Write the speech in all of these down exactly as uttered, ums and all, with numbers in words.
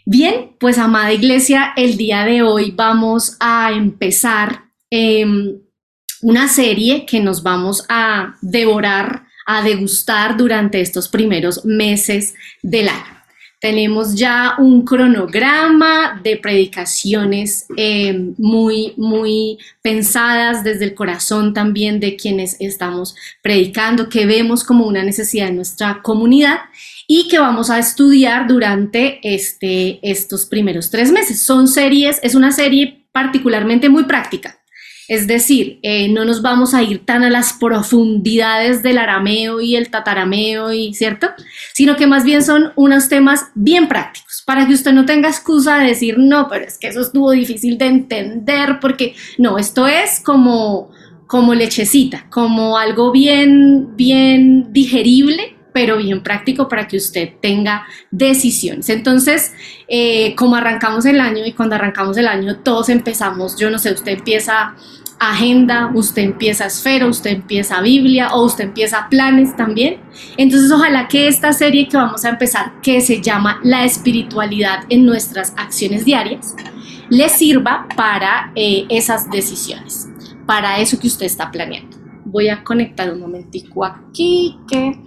Bien, pues amada iglesia, el día de hoy vamos a empezar eh, una serie que nos vamos a devorar, a degustar durante estos primeros meses del año. Tenemos ya un cronograma de predicaciones eh, muy, muy pensadas desde el corazón también de quienes estamos predicando, que vemos como una necesidad en nuestra comunidad y que vamos a estudiar durante este, estos primeros tres meses. Son series, es una serie particularmente muy práctica. Es decir, eh, no nos vamos a ir tan a las profundidades del arameo y el tatarameo, y, ¿cierto? Sino que más bien son unos temas bien prácticos, para que usted no tenga excusa de decir, no, pero es que eso estuvo difícil de entender, porque no, esto es como, como lechecita, como algo bien, bien digerible, pero bien práctico para que usted tenga decisiones. Entonces, eh, como arrancamos el año, y cuando arrancamos el año todos empezamos, yo no sé, usted empieza agenda, usted empieza esfera, usted empieza Biblia o usted empieza planes también. Entonces, ojalá que esta serie que vamos a empezar, que se llama La espiritualidad en nuestras acciones diarias, le sirva para eh, esas decisiones, para eso que usted está planeando. Voy a conectar un momentico aquí, que...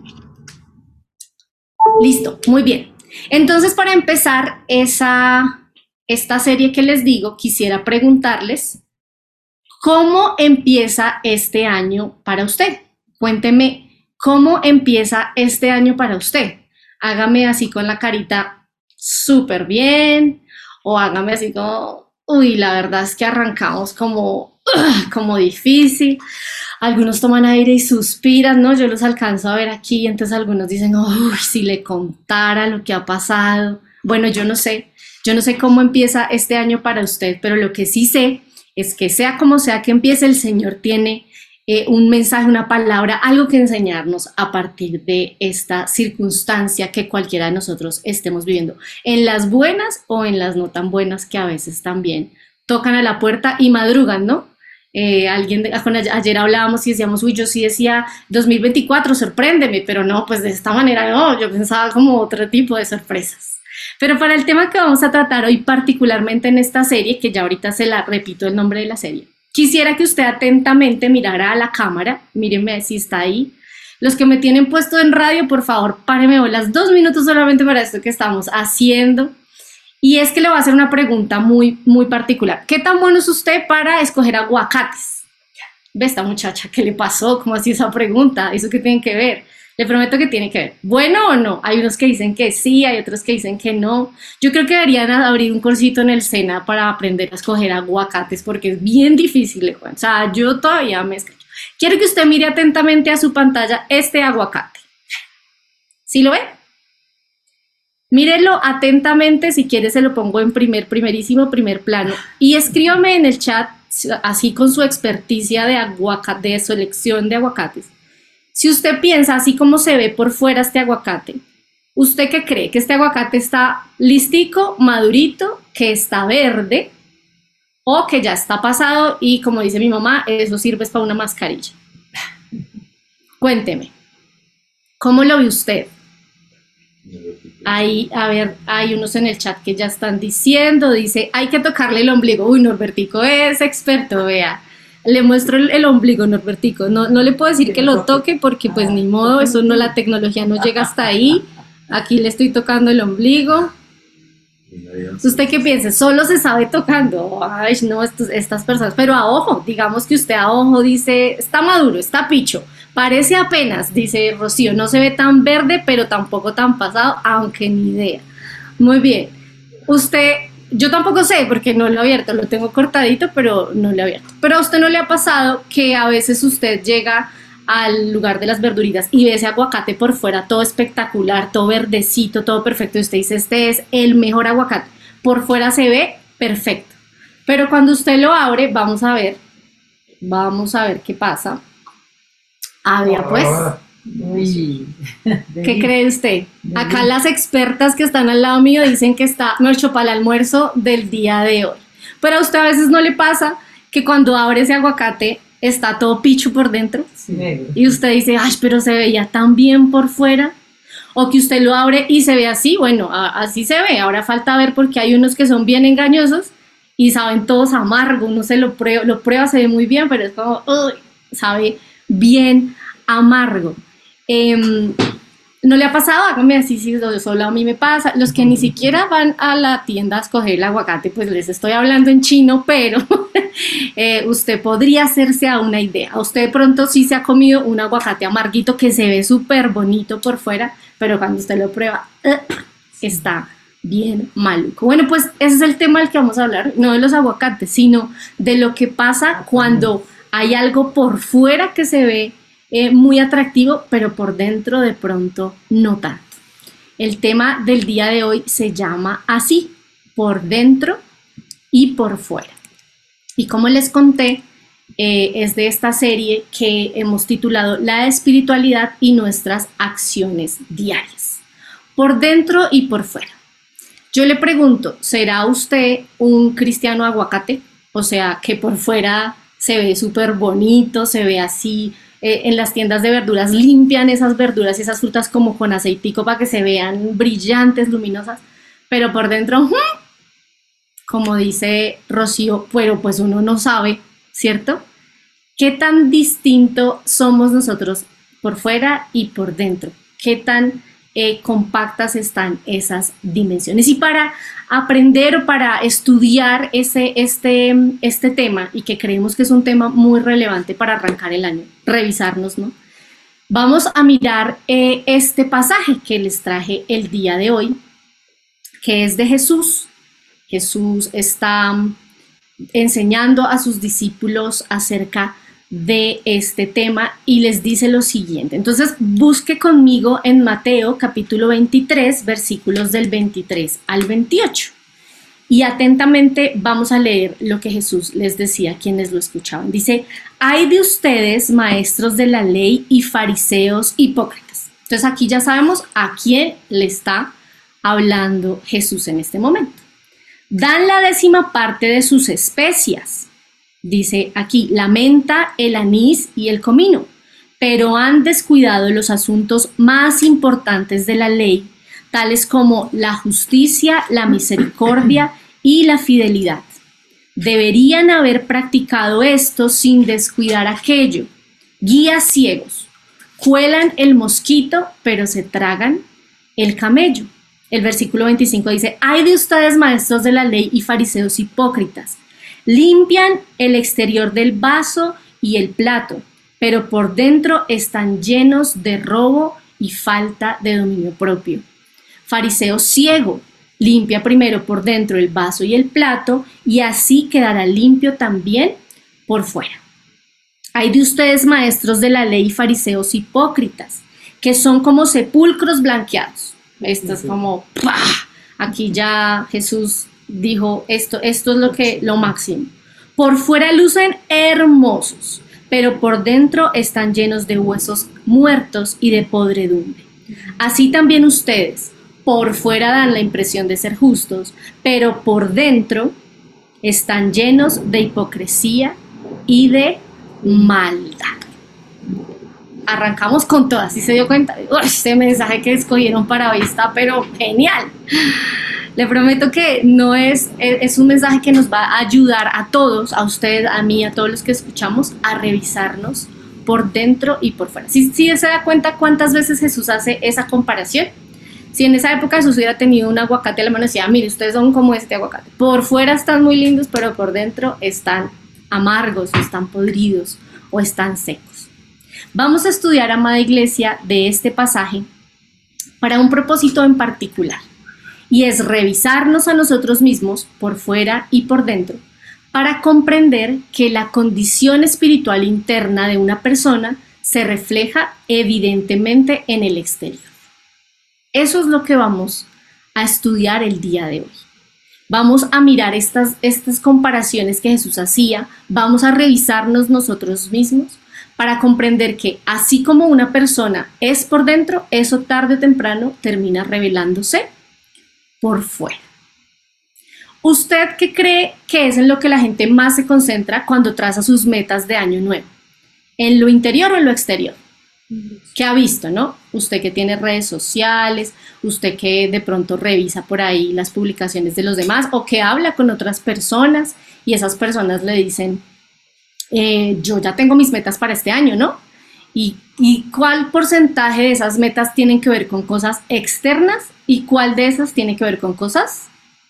Listo, muy bien. Entonces, para empezar esa, esta serie que les digo, quisiera preguntarles, ¿cómo empieza este año para usted? Cuénteme, ¿cómo empieza este año para usted? Hágame así con la carita súper bien, o hágame así como, uy, la verdad es que arrancamos como, uh, como difícil. Algunos toman aire y suspiran, ¿no? Yo los alcanzo a ver aquí, entonces algunos dicen, uy, si le contara lo que ha pasado. Bueno, yo no sé, yo no sé cómo empieza este año para usted, pero lo que sí sé es que sea como sea que empiece, el Señor tiene eh, un mensaje, una palabra, algo que enseñarnos a partir de esta circunstancia que cualquiera de nosotros estemos viviendo, en las buenas o en las no tan buenas, que a veces también tocan a la puerta y madrugan, ¿no? Eh, alguien de, ayer hablábamos y decíamos, uy, yo sí decía dos mil veinticuatro, sorpréndeme, pero no, pues de esta manera no, yo pensaba como otro tipo de sorpresas. Pero para el tema que vamos a tratar hoy, particularmente en esta serie, que ya ahorita se la repito el nombre de la serie, quisiera que usted atentamente mirara a la cámara, mírenme si está ahí. Los que me tienen puesto en radio, por favor, párenme bolas dos minutos solamente para esto que estamos haciendo. Y es que le voy a hacer una pregunta muy, muy particular. ¿Qué tan bueno es usted para escoger aguacates? Ve esta muchacha, ¿qué le pasó? ¿Cómo así esa pregunta? ¿Eso qué tiene que ver? Le prometo que tiene que ver. ¿Bueno o no? Hay unos que dicen que sí, hay otros que dicen que no. Yo creo que deberían abrir un cursito en el SENA para aprender a escoger aguacates, porque es bien difícil, Juan. O sea, yo todavía me escacho. Quiero que usted mire atentamente a su pantalla este aguacate. ¿Sí lo ve? Mírelo atentamente, si quiere se lo pongo en primer, primerísimo, primer plano. Y escríbame en el chat, así con su experticia de aguacate, de selección de aguacates. Si usted piensa, así como se ve por fuera este aguacate, ¿usted qué cree? ¿Que este aguacate está listico, madurito, que está verde, o que ya está pasado y, como dice mi mamá, eso sirve para una mascarilla? Cuénteme, ¿cómo lo ve usted? Ahí, a ver, hay unos en el chat que ya están diciendo, dice, hay que tocarle el ombligo. Uy, Norbertico es experto, vea. Le muestro el, el ombligo, Norbertico. No, no le puedo decir que lo toque porque pues ni modo, eso no, la tecnología no llega hasta ahí. Aquí le estoy tocando el ombligo. ¿Usted qué piensa? Solo se sabe tocando. Ay, no, estos, estas personas. Pero a ojo, digamos que usted a ojo dice, está maduro, está picho. Parece apenas, dice Rocío, no se ve tan verde, pero tampoco tan pasado, aunque ni idea. Muy bien. Usted, yo tampoco sé porque no lo he abierto, lo tengo cortadito, pero no lo he abierto. Pero a usted no le ha pasado que a veces usted llega al lugar de las verduritas y ve ese aguacate por fuera todo espectacular, todo verdecito, todo perfecto, y usted dice, este es el mejor aguacate. Por fuera se ve perfecto. Pero cuando usted lo abre, vamos a ver, vamos a ver qué pasa. Ah, ya pues. Uy. ¿Qué cree usted? Acá las expertas que están al lado mío dicen que está mucho para el almuerzo del día de hoy. Pero a usted a veces no le pasa que cuando abre ese aguacate está todo picho por dentro. Sí. Y usted dice, ay, pero se veía tan bien por fuera. o que usted lo abre y se ve así, bueno, a, así se ve. Ahora falta ver porque hay unos que son bien engañosos y saben todos amargo, uno se lo prueba, lo prueba, se ve muy bien, pero es como, uy, sabe bien amargo. Eh, ¿No le ha pasado? Hágame así, si solo a mí me pasa. Los que ni siquiera van a la tienda a escoger el aguacate, pues les estoy hablando en chino, pero eh, usted podría hacerse a una idea. Usted de pronto sí se ha comido un aguacate amarguito que se ve súper bonito por fuera, pero cuando usted lo prueba, uh, está bien maluco. Bueno, pues ese es el tema del que vamos a hablar, no de los aguacates, sino de lo que pasa cuando hay algo por fuera que se ve Eh, muy atractivo, pero por dentro de pronto no tanto. El tema del día de hoy se llama así, por dentro y por fuera. Y como les conté, eh, es de esta serie que hemos titulado La espiritualidad y nuestras acciones diarias. Por dentro y por fuera. Yo le pregunto, ¿será usted un cristiano aguacate? O sea, que por fuera se ve súper bonito, se ve así. Eh, en las tiendas de verduras limpian esas verduras y esas frutas como con aceitico para que se vean brillantes, luminosas, pero por dentro, ¡hmm!, como dice Rocío, pero pues uno no sabe, ¿cierto? ¿Qué tan distinto somos nosotros por fuera y por dentro? ¿Qué tan eh, compactas están esas dimensiones? Y para aprender o para estudiar ese, este, este tema, y que creemos que es un tema muy relevante para arrancar el año, revisarnos, ¿no? Vamos a mirar eh, este pasaje que les traje el día de hoy, que es de Jesús. Jesús está enseñando a sus discípulos acerca de este tema y les dice lo siguiente. Entonces, busque conmigo en Mateo capítulo veintitrés, versículos del veintitrés al veintiocho. Y atentamente vamos a leer lo que Jesús les decía a quienes lo escuchaban. Dice, hay de ustedes, maestros de la ley y fariseos hipócritas. Entonces aquí ya sabemos a quién le está hablando Jesús en este momento. Dan la décima parte de sus especias. Dice aquí, la menta, el anís y el comino, pero han descuidado los asuntos más importantes de la ley, tales como la justicia, la misericordia y la fidelidad. Deberían haber practicado esto sin descuidar aquello. Guías ciegos, cuelan el mosquito, pero se tragan el camello. El versículo veinticinco dice, ay de ustedes, maestros de la ley y fariseos hipócritas, limpian el exterior del vaso y el plato, pero por dentro están llenos de robo y falta de dominio propio. Fariseo ciego, limpia primero por dentro el vaso y el plato, y así quedará limpio también por fuera. Hay de ustedes, maestros de la ley y fariseos hipócritas, que son como sepulcros blanqueados. Esto es como, ¡pah! Aquí ya Jesús dijo, esto, esto es lo que, lo máximo. Por fuera lucen hermosos, pero por dentro están llenos de huesos muertos y de podredumbre. Así también ustedes, por fuera dan la impresión de ser justos, pero por dentro están llenos de hipocresía y de maldad. Arrancamos con todas, ¿sí se dio cuenta? Uy, este mensaje que escogieron para hoy está pero genial. Le prometo que no es, es un mensaje que nos va a ayudar a todos, a usted, a mí, a todos los que escuchamos, a revisarnos por dentro y por fuera. ¿Sí, sí se da cuenta cuántas veces Jesús hace esa comparación? Si en esa época Jesús hubiera tenido un aguacate a la mano, decía, mire, ustedes son como este aguacate. Por fuera están muy lindos, pero por dentro están amargos, o están podridos, o están secos. Vamos a estudiar, amada iglesia, de este pasaje para un propósito en particular, y es revisarnos a nosotros mismos por fuera y por dentro para comprender que la condición espiritual interna de una persona se refleja evidentemente en el exterior. Eso es lo que vamos a estudiar el día de hoy. Vamos a mirar estas, estas comparaciones que Jesús hacía, vamos a revisarnos nosotros mismos para comprender que así como una persona es por dentro, eso tarde o temprano termina revelándose por fuera. ¿Usted qué cree que es en lo que la gente más se concentra cuando traza sus metas de año nuevo? ¿En lo interior o en lo exterior? ¿Qué ha visto, no? Usted que tiene redes sociales, usted que de pronto revisa por ahí las publicaciones de los demás o que habla con otras personas y esas personas le dicen, eh, yo ya tengo mis metas para este año, ¿no? ¿Y, y cuál porcentaje de esas metas tienen que ver con cosas externas y cuál de esas tiene que ver con cosas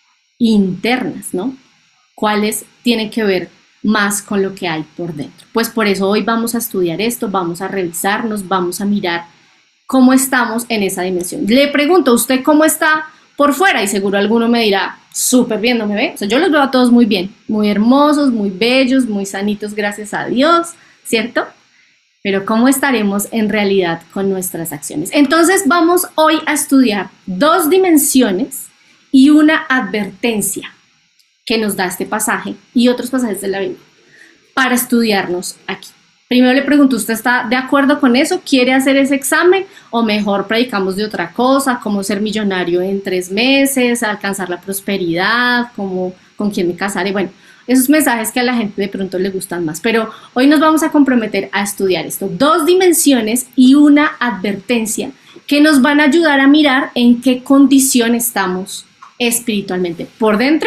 internas, ¿no? ¿Cuáles tienen que ver más con lo que hay por dentro? Pues por eso hoy vamos a estudiar esto, vamos a revisarnos, vamos a mirar cómo estamos en esa dimensión. Le pregunto, ¿usted cómo está por fuera? Y seguro alguno me dirá, súper bien, ¿no me ve? O sea, yo los veo a todos muy bien, muy hermosos, muy bellos, muy sanitos, gracias a Dios, ¿cierto? Pero ¿cómo estaremos en realidad con nuestras acciones? Entonces vamos hoy a estudiar dos dimensiones y una advertencia que nos da este pasaje y otros pasajes de la Biblia para estudiarnos aquí. Primero le pregunto, ¿usted está de acuerdo con eso? ¿Quiere hacer ese examen? ¿O mejor predicamos de otra cosa? ¿Cómo ser millonario en tres meses? ¿Alcanzar la prosperidad? ¿Cómo, ¿Con quién me casaré? Bueno, esos mensajes que a la gente de pronto le gustan más. Pero hoy nos vamos a comprometer a estudiar esto. Dos dimensiones y una advertencia que nos van a ayudar a mirar en qué condición estamos espiritualmente. Por dentro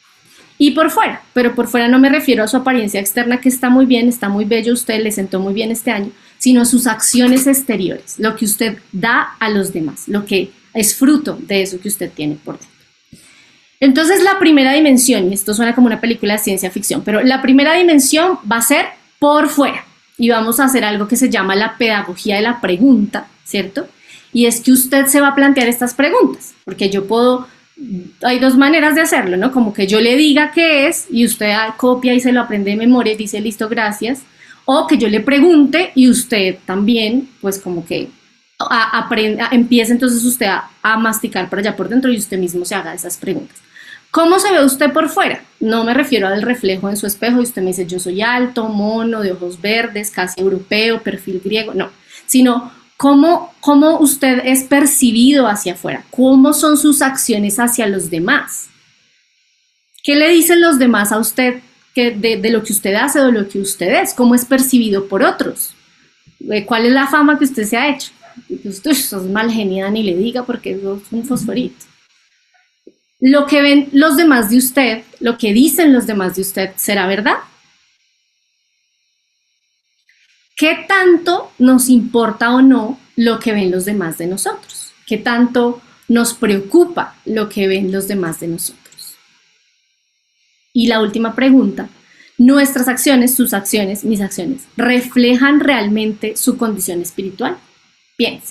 y por fuera, pero por fuera no me refiero a su apariencia externa, que está muy bien, está muy bello, usted le sentó muy bien este año, sino sus acciones exteriores, lo que usted da a los demás, lo que es fruto de eso que usted tiene por dentro. Entonces la primera dimensión, y esto suena como una película de ciencia ficción, pero la primera dimensión va a ser por fuera, y vamos a hacer algo que se llama la pedagogía de la pregunta, ¿cierto? Y es que usted se va a plantear estas preguntas, porque yo puedo... Hay dos maneras de hacerlo, ¿no? Como que yo le diga qué es y usted copia y se lo aprende de memoria y dice listo, gracias. O que yo le pregunte y usted también, pues como que a, aprenda, empiece entonces usted a, a masticar por allá por dentro y usted mismo se haga esas preguntas. ¿Cómo se ve usted por fuera? No me refiero al reflejo en su espejo y usted me dice yo soy alto, mono, de ojos verdes, casi europeo, perfil griego, no. Sino ¿Cómo, ¿Cómo usted es percibido hacia afuera? ¿Cómo son sus acciones hacia los demás? ¿Qué le dicen los demás a usted que de, de lo que usted hace o de lo que usted es? ¿Cómo es percibido por otros? ¿Cuál es la fama que usted se ha hecho? Usted sos mal geniada, ni le diga porque es un fosforito. Lo que ven los demás de usted, lo que dicen los demás de usted, ¿será verdad? ¿Qué tanto nos importa o no lo que ven los demás de nosotros? ¿Qué tanto nos preocupa lo que ven los demás de nosotros? Y la última pregunta, ¿nuestras acciones, sus acciones, mis acciones, reflejan realmente su condición espiritual? Piense.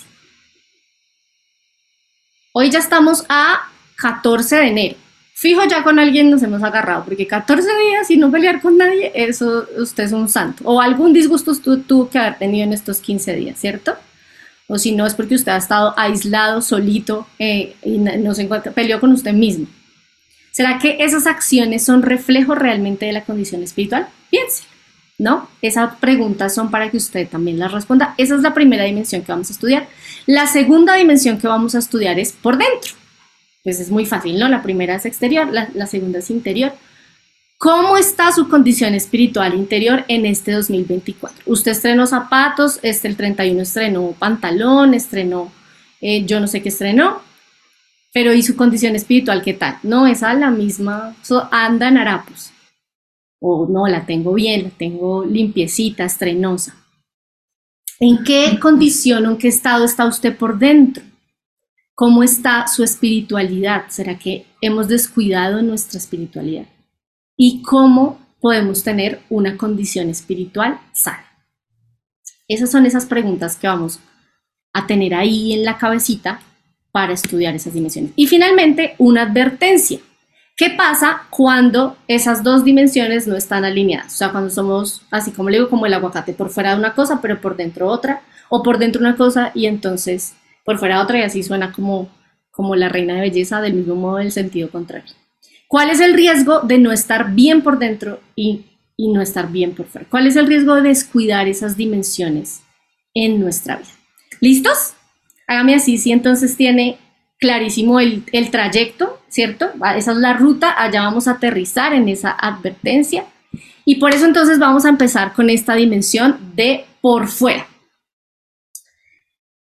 Hoy ya estamos a catorce de enero. Fijo, ya con alguien nos hemos agarrado, porque catorce días y no pelear con nadie, eso usted es un santo. O algún disgusto usted tuvo que haber tenido en estos quince días, ¿cierto? O si no, es porque usted ha estado aislado, solito, eh, y no se encuentra, peleó con usted mismo. ¿Será que esas acciones son reflejo realmente de la condición espiritual? Piense, ¿no? Esas preguntas son para que usted también las responda. Esa es la primera dimensión que vamos a estudiar. La segunda dimensión que vamos a estudiar es por dentro. Pues es muy fácil, ¿no? La primera es exterior, la, la segunda es interior. ¿Cómo está su condición espiritual interior en este dos mil veinticuatro? Usted estrenó zapatos, este el treinta y uno estrenó pantalón, estrenó, eh, yo no sé qué estrenó, pero ¿y su condición espiritual qué tal? No, esa la misma, so, anda en harapos. O no, la tengo bien, la tengo limpiecita, estrenosa. ¿En qué condición o en qué estado está usted por dentro? ¿Cómo está su espiritualidad? ¿Será que hemos descuidado nuestra espiritualidad? ¿Y cómo podemos tener una condición espiritual sana? Esas son esas preguntas que vamos a tener ahí en la cabecita para estudiar esas dimensiones. Y finalmente, una advertencia. ¿Qué pasa cuando esas dos dimensiones no están alineadas? O sea, cuando somos, así como le digo, como el aguacate, por fuera de una cosa, pero por dentro otra, o por dentro una cosa y entonces por fuera otra, y así suena como, como la reina de belleza, del mismo modo del sentido contrario. ¿Cuál es el riesgo de no estar bien por dentro y, y no estar bien por fuera? ¿Cuál es el riesgo de descuidar esas dimensiones en nuestra vida? ¿Listos? Hágame así, si entonces tiene clarísimo el, el trayecto, ¿cierto? Esa es la ruta, allá vamos a aterrizar en esa advertencia. Y por eso entonces vamos a empezar con esta dimensión de por fuera.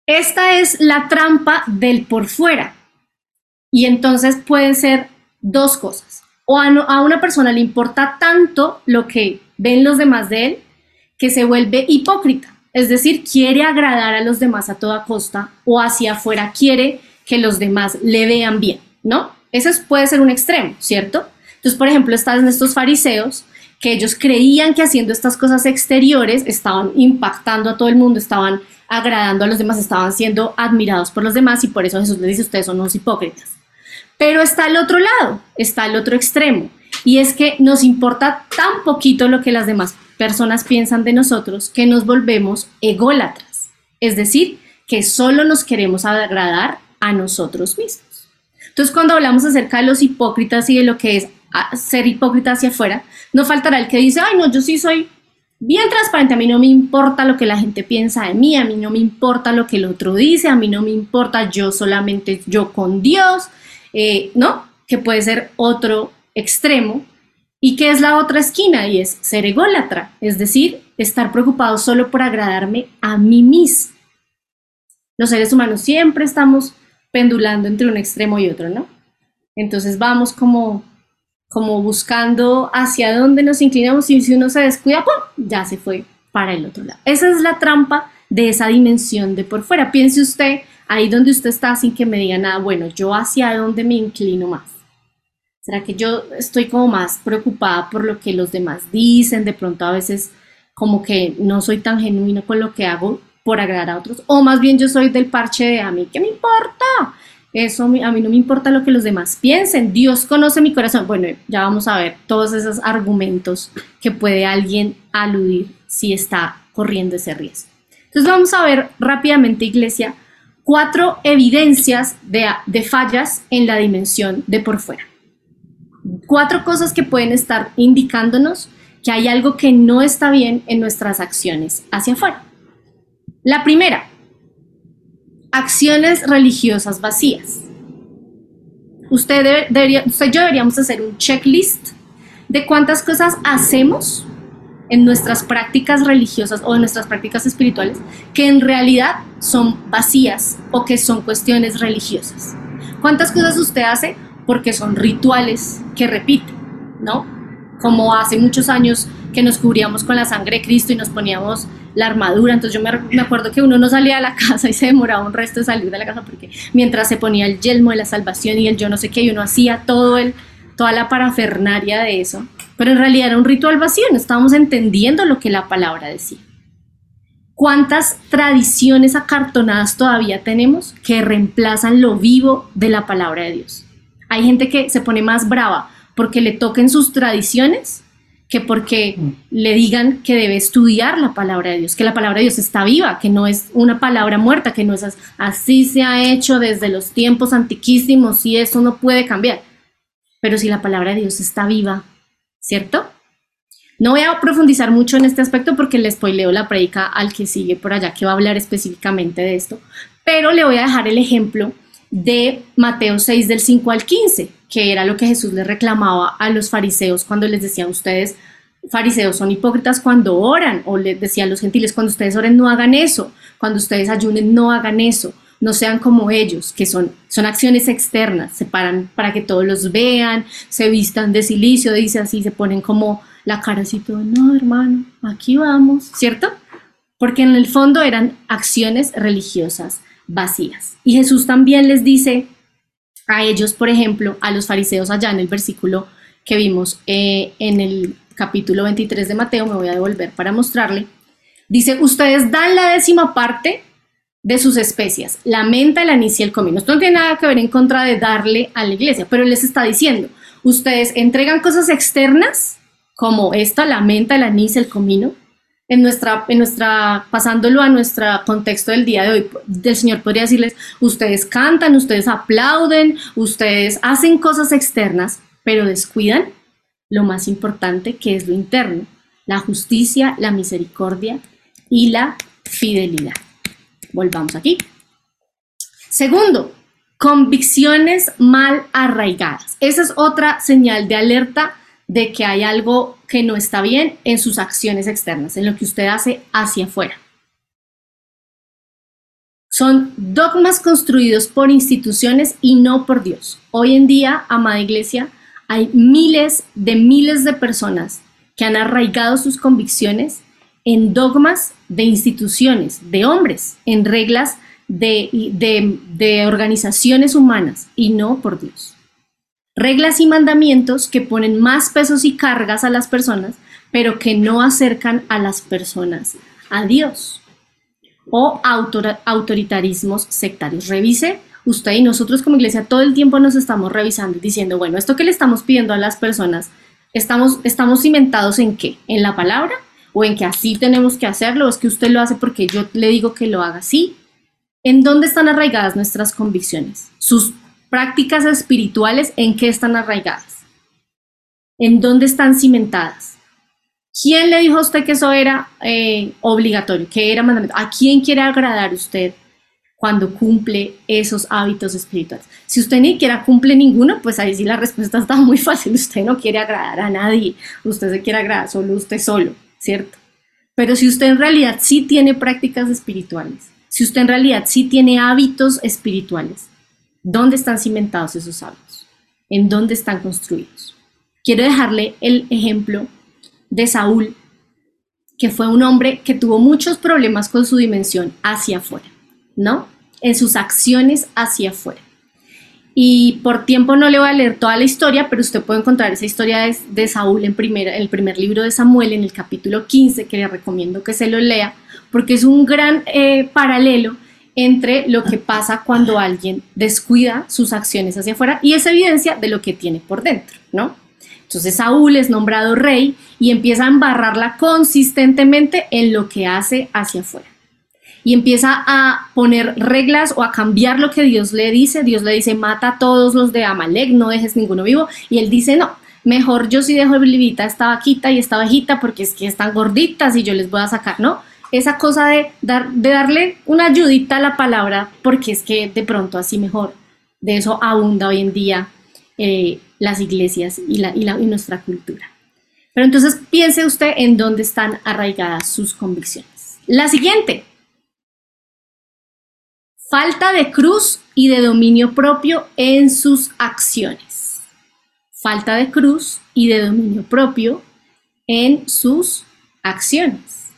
Esta es la trampa del por fuera. Y entonces pueden ser dos cosas. O a, no, a una persona le importa tanto lo que ven los demás de él que se vuelve hipócrita. Es decir, quiere agradar a los demás a toda costa, o hacia afuera quiere que los demás le vean bien, ¿no? Ese puede ser un extremo, ¿cierto? Entonces, por ejemplo, están estos fariseos que ellos creían que haciendo estas cosas exteriores estaban impactando a todo el mundo, estaban agradando a los demás, estaban siendo admirados por los demás, y por eso Jesús les dice: ustedes son unos hipócritas. Pero está el otro lado, está el otro extremo, y es que nos importa tan poquito lo que las demás personas piensan de nosotros que nos volvemos ególatras, es decir, que solo nos queremos agradar a nosotros mismos. Entonces, cuando hablamos acerca de los hipócritas y de lo que es ser hipócrita hacia afuera, no faltará el que dice: ay, no, yo sí soy bien transparente, a mí no me importa lo que la gente piensa de mí, a mí no me importa lo que el otro dice, a mí no me importa, yo solamente yo con Dios, eh, ¿no? Que puede ser otro extremo. ¿Y qué es la otra esquina? Y es ser ególatra, es decir, estar preocupado solo por agradarme a mí mismo. Los seres humanos siempre estamos pendulando entre un extremo y otro, ¿no? Entonces vamos como, como buscando hacia dónde nos inclinamos, y si uno se descuida, ¡pum!, ya se fue para el otro lado. Esa es la trampa de esa dimensión de por fuera. Piense usted ahí donde usted está sin que me diga nada. Bueno, ¿yo hacia dónde me inclino más? ¿Será que yo estoy como más preocupada por lo que los demás dicen? De pronto a veces como que no soy tan genuino con lo que hago por agradar a otros. O más bien yo soy del parche de: a mí, ¿qué me importa? Eso, a mí no me importa lo que los demás piensen. Dios conoce mi corazón. Bueno, ya vamos a ver todos esos argumentos que puede alguien aludir si está corriendo ese riesgo. Entonces vamos a ver rápidamente, iglesia, cuatro evidencias de, de fallas en la dimensión de por fuera. Cuatro cosas que pueden estar indicándonos que hay algo que no está bien en nuestras acciones hacia afuera. La primera, acciones religiosas vacías. Usted debe, debería, usted y yo deberíamos hacer un checklist de cuántas cosas hacemos en nuestras prácticas religiosas o en nuestras prácticas espirituales que en realidad son vacías o que son cuestiones religiosas. ¿Cuántas cosas usted hace porque son rituales que repite, ¿no? Como hace muchos años que nos cubríamos con la sangre de Cristo y nos poníamos la armadura. Entonces yo me, me acuerdo que uno no salía de la casa y se demoraba un resto de salir de la casa porque mientras se ponía el yelmo de la salvación y el yo no sé qué, y uno hacía todo el, toda la parafernaria de eso, pero en realidad era un ritual vacío, no estábamos entendiendo lo que la palabra decía. ¿Cuántas tradiciones acartonadas todavía tenemos que reemplazan lo vivo de la palabra de Dios? Hay gente que se pone más brava porque le toquen sus tradiciones que porque mm. le digan que debe estudiar la palabra de Dios, que la palabra de Dios está viva, que no es una palabra muerta, que no es así se ha hecho desde los tiempos antiquísimos y eso no puede cambiar. Pero si la palabra de Dios está viva, ¿cierto? No voy a profundizar mucho en este aspecto porque le spoileo la prédica al que sigue por allá, que va a hablar específicamente de esto, pero le voy a dejar el ejemplo de Mateo seis del cinco al quince, que era lo que Jesús les reclamaba a los fariseos cuando les decía: ustedes fariseos son hipócritas cuando oran, o les decía a los gentiles: cuando ustedes oren no hagan eso, cuando ustedes ayunen no hagan eso, no sean como ellos, que son, son acciones externas, se paran para que todos los vean, se vistan de cilicio, dice así, se ponen como la cara así todo: no, hermano, aquí vamos, ¿cierto? Porque en el fondo eran acciones religiosas vacías. Y Jesús también les dice a ellos, por ejemplo, a los fariseos allá en el versículo que vimos eh, en el capítulo veintitrés de Mateo, me voy a devolver para mostrarle, dice: ustedes dan la décima parte de sus especias, la menta, el anís y el comino. Esto no tiene nada que ver en contra de darle a la iglesia, pero él les está diciendo: ustedes entregan cosas externas como esta, la menta, el anís, el comino. En nuestra, en nuestra, pasándolo a nuestro contexto del día de hoy, el Señor podría decirles: ustedes cantan, ustedes aplauden, ustedes hacen cosas externas, pero descuidan lo más importante, que es lo interno: la justicia, la misericordia y la fidelidad. Volvamos aquí. Segundo, convicciones mal arraigadas. Esa es otra señal de alerta de que hay algo que no está bien en sus acciones externas, en lo que usted hace hacia afuera. Son dogmas construidos por instituciones y no por Dios. Hoy en día, amada iglesia, hay miles de miles de personas que han arraigado sus convicciones en dogmas de instituciones, de hombres, en reglas de, de, de organizaciones humanas y no por Dios. Reglas y mandamientos que ponen más pesos y cargas a las personas, pero que no acercan a las personas a Dios. O autor, autoritarismos sectarios. Revise usted y nosotros como iglesia todo el tiempo nos estamos revisando y diciendo, bueno, esto que le estamos pidiendo a las personas, ¿estamos, estamos cimentados en qué? ¿En la palabra? ¿O en que así tenemos que hacerlo? ¿O es que usted lo hace porque yo le digo que lo haga así? ¿En dónde están arraigadas nuestras convicciones? Sus prácticas espirituales, ¿en qué están arraigadas? ¿En dónde están cimentadas? ¿Quién le dijo a usted que eso era eh, obligatorio, que era mandamiento? ¿A quién quiere agradar usted cuando cumple esos hábitos espirituales? Si usted ni siquiera cumple ninguno, pues ahí sí la respuesta está muy fácil. Usted no quiere agradar a nadie, usted se quiere agradar solo usted solo, ¿cierto? Pero si usted en realidad sí tiene prácticas espirituales, si usted en realidad sí tiene hábitos espirituales, ¿dónde están cimentados esos hábitos? ¿En dónde están construidos? Quiero dejarle el ejemplo de Saúl, que fue un hombre que tuvo muchos problemas con su dimensión hacia afuera, ¿no? En sus acciones hacia afuera. Y por tiempo no le voy a leer toda la historia, pero usted puede encontrar esa historia de, de Saúl en, primer, en el primer libro de Samuel, en el capítulo quince, que le recomiendo que se lo lea, porque es un gran eh, paralelo entre lo que pasa cuando alguien descuida sus acciones hacia afuera y es evidencia de lo que tiene por dentro, ¿no? Entonces Saúl es nombrado rey y empieza a embarrarla consistentemente en lo que hace hacia afuera. Y empieza a poner reglas o a cambiar lo que Dios le dice. Dios le dice, mata a todos los de Amalek, no dejes ninguno vivo. Y él dice, no, mejor yo sí dejo vivita esta vaquita y esta ovejita porque es que están gorditas y yo les voy a sacar, ¿no? Esa cosa de, dar, de darle una ayudita a la palabra porque es que de pronto así mejor. De eso abunda hoy en día eh, las iglesias y, la, y, la, y nuestra cultura. Pero entonces piense usted en dónde están arraigadas sus convicciones. La siguiente. Falta de cruz y de dominio propio en sus acciones. Falta de cruz y de dominio propio en sus acciones.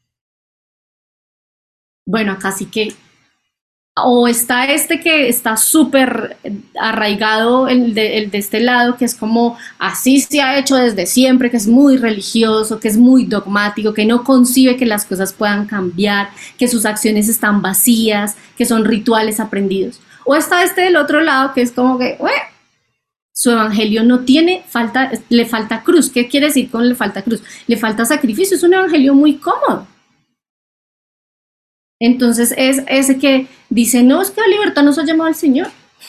Bueno, acá sí que o está este que está súper arraigado, el de, el de este lado, que es como así se ha hecho desde siempre, que es muy religioso, que es muy dogmático, que no concibe que las cosas puedan cambiar, que sus acciones están vacías, que son rituales aprendidos. O está este del otro lado, que es como que, ¡ueh! Su evangelio no tiene, falta, le falta cruz. ¿Qué quiere decir con le falta cruz? Le falta sacrificio, es un evangelio muy cómodo. Entonces es ese que dice, no, es que la libertad nos ha llamado al Señor.